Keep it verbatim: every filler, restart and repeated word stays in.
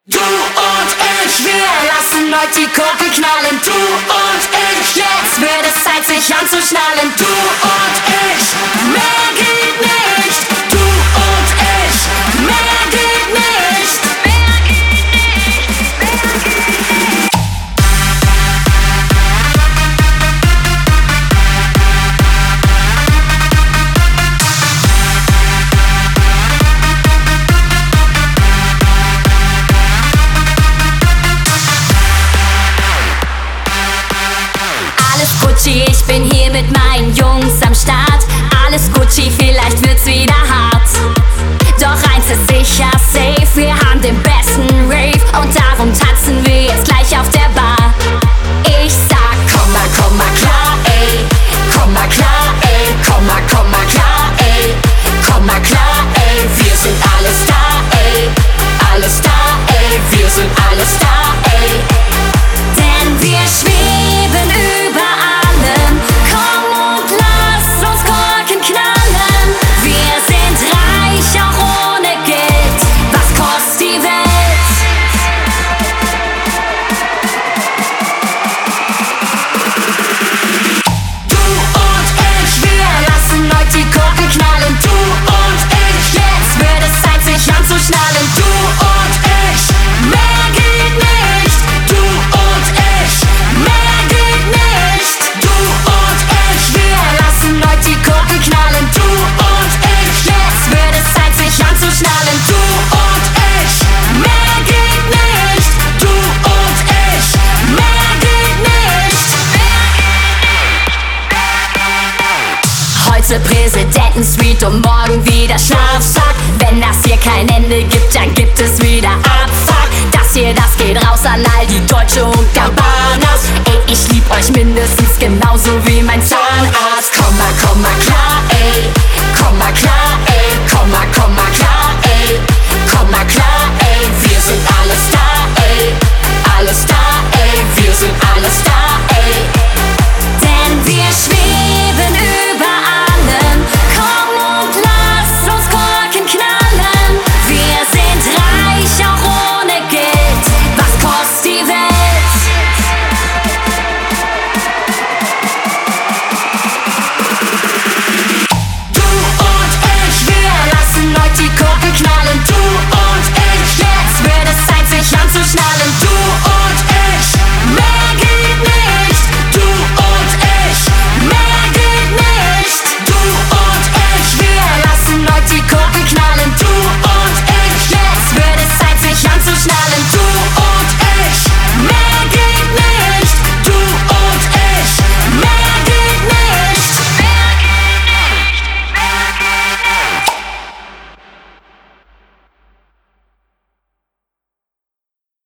Du und ich, wir lassen heute die Korken knallen. Du und ich, jetzt wird es Zeit, sich anzuschnallen. Du und ich, mehr geht nicht. Du und ich, mehr geht nicht. Mehr geht nicht, mehr geht nicht. Gucci, ich bin hier mit meinen Jungs am Start. Alles Gucci, vielleicht wird's wieder hart. Doch eins ist sicher safe, wir haben den besten Rave und darum tanzen wir jetzt gleich auf der Bar. Ich sag, komm mal, komm mal klar, ey. Komm mal klar, ey. Komm mal, komm mal klar, ey. Komm mal klar, ey. Wir sind alles da, ey. Alles da, ey. Wir sind alles da, ey. Denn wir schweben über allem. Komm und lass uns Korken knallen. Wir sind reich, auch ohne Geld. Was kostet die Welt? Du und ich, wir lassen heute die Korken knallen. Du und ich, jetzt wird es Zeit, sich anzuschnallen. Du und ich, mehr geht nicht. Du und ich, mehr geht nicht. Du und ich, wir lassen heute die Korken knallen. Du und ich, jetzt wird es Zeit, sich anzuschnallen. Du und ich, mehr geht nicht. Du und ich, mehr geht nicht. Heute Präsidentensuite und morgen wieder Schlafsack. Wenn das hier kein Ende gibt, dann gibt es wieder Abfuck. Das hier, das geht raus an all die Deutsche und Gabanas. Ey, ich lieb euch mindestens genauso wie mein Zahnarzt. Komm mal, komm mal klar.